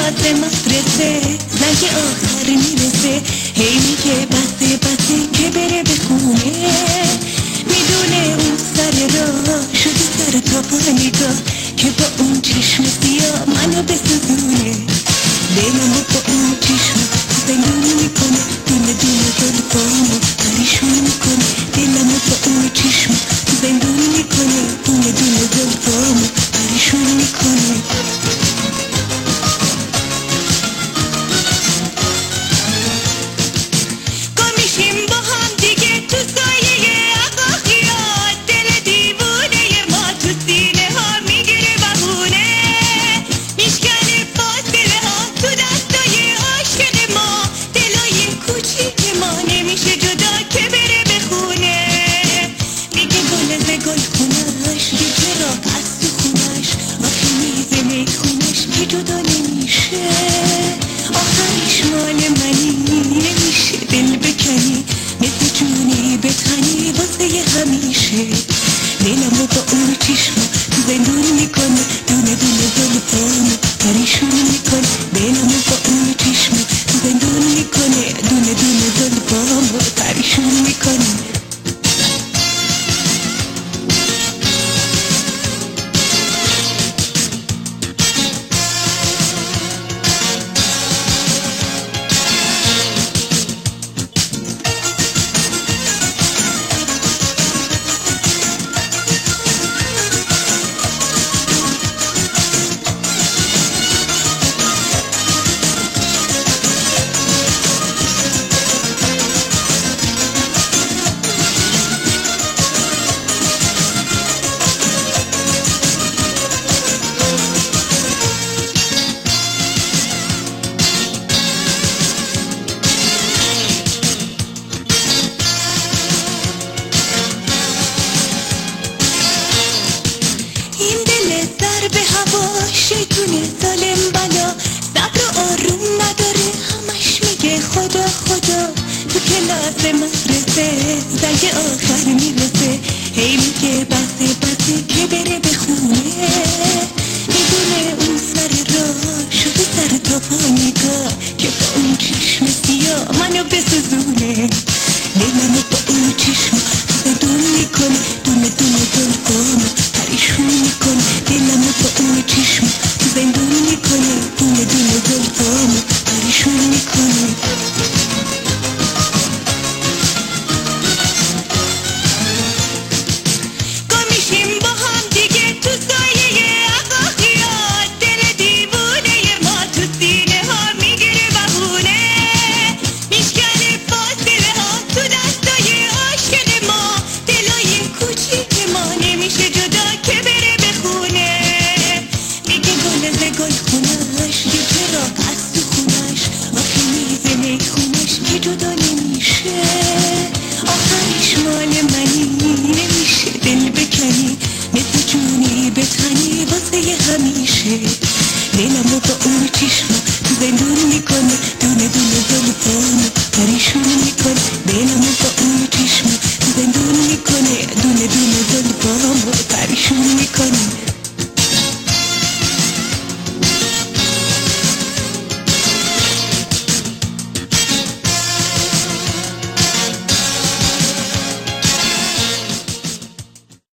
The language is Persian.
کلاس مدرسه زنگ آخر میرسه، هی میگه بسه بسه که بره بخونه. میدونه اون سر راه شده سر تا پا نگاه که با اون چشم سیاه منو بسوزونه. دلمو با اون چشم زندون میکنه، دونه دونه زلفامو پریشون میکنه. دلمو با اون چشم زندون میکنه، دونه دونه زلفامو پریشون میکنه. گمیشیم با هم دیگه تو سایه عقاقیات، دل دیوونه ما تو سینه ها میگیره بهونه. میشکنه فاصله ها تو دستای عاشق ما، دلای کوچیک ما نمیشه جدا که بره بخونه. میگه گل ز گل خونش یه چراغ از تو خونش، آخه میزه میخونش که جدا نمیشه. آخرش مال منی نمیشه دل بکنی، مثل جونی به تنی واسه همیشه. دلمو با اون چشم زندون میکنه، دونه دونه زلفامو پریشون میکنه. دلمو با اون چشم زندون میکنه، دونه دونه زلفامو پریشون میکنه. به هوا شیطونه ظالم بلا، صبر و آروم نداره، همش میگه خدا خدا. تو کلاس مدرسه زنگ آخر میرسه، هی میگه بسه بسه که بره بخونه. میدونه اون سر راه شده سر تا پا نگاه که با اون چشم سیاه منو بسوزونه. دلمو با اون چشم زندون میکنه، دونه دونه زلفامو پریشون میکنه. دلمو با اون چشم زندون میکنه، دونه دونه زلفامو پریشون میکنه. گمیشیم با هم دیگه تو سایه عقاقیات، دل دیوونه ما تو سینه ها میگیره بهونه. میشکنه فاصله ها تو دستای عاشق ما، دلای کوچیک ما نمیشه جدا که بره بخونه. میگه گل ز گل خونش یه چراغ از تو خونش، آخه میزه میخونش که جدا نمیشه. آخرش مال منی نمیشه دل بکنی، مثل جونی به تنی واسه همیشه. دلمو با اون چشم زندون میکنه، دونه دونه زلفامو پریشون میکنه. دلمو با اون چشم زندون میکنه، دونه دونه زلفامو پریشون میکنه.